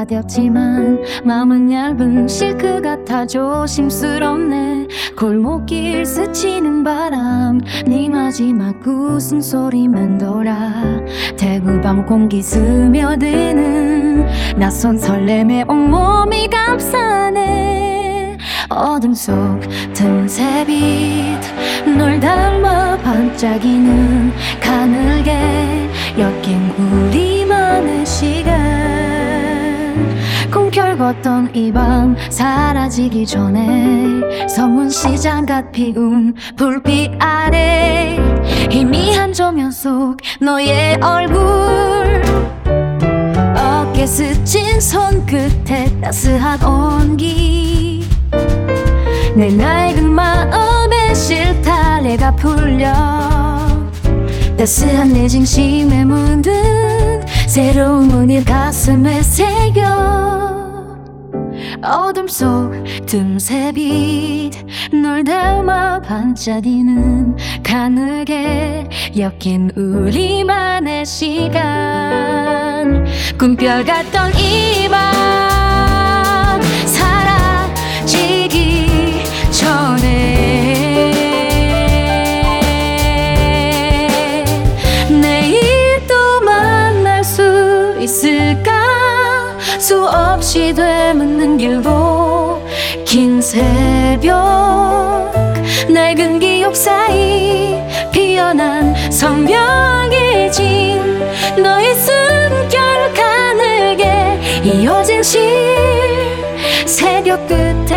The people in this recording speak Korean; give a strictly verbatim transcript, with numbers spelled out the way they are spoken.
가볍지만 마음은 얇은 실크 같아 조심스럽네. 골목길 스치는 바람 네 마지막 웃음소리만 돌아. 대구밤 공기 스며드는 낯선 설렘에 온몸이 감싸네. 어둠 속 틈새빛 널 닮아 반짝이는 가늘게 엮인 우리만의 시간. 꿈결 걷던 이 밤 사라지기 전에 서문시장갓 피운 불빛 아래 희미한 조명 속 너의 얼굴. 어깨 스친 손끝에 따스한 온기. 내 낡은 마음의 실타래가 풀려 따스한 내 진심에 묻은 새로운 문이 가슴에 새겨. 어둠 속 틈새빛 널 닮아 반짝이는 가늘게 엮인 우리만의 시간. 꿈별 같던 이 밤 사라지기 전에 내일 또 만날 수 있을까. 수없이 되묻는 길도 긴 새벽 낡은 기억 사이 피어난 선명해진 너의 숨결 가늘게 이어진 실 새벽 끝에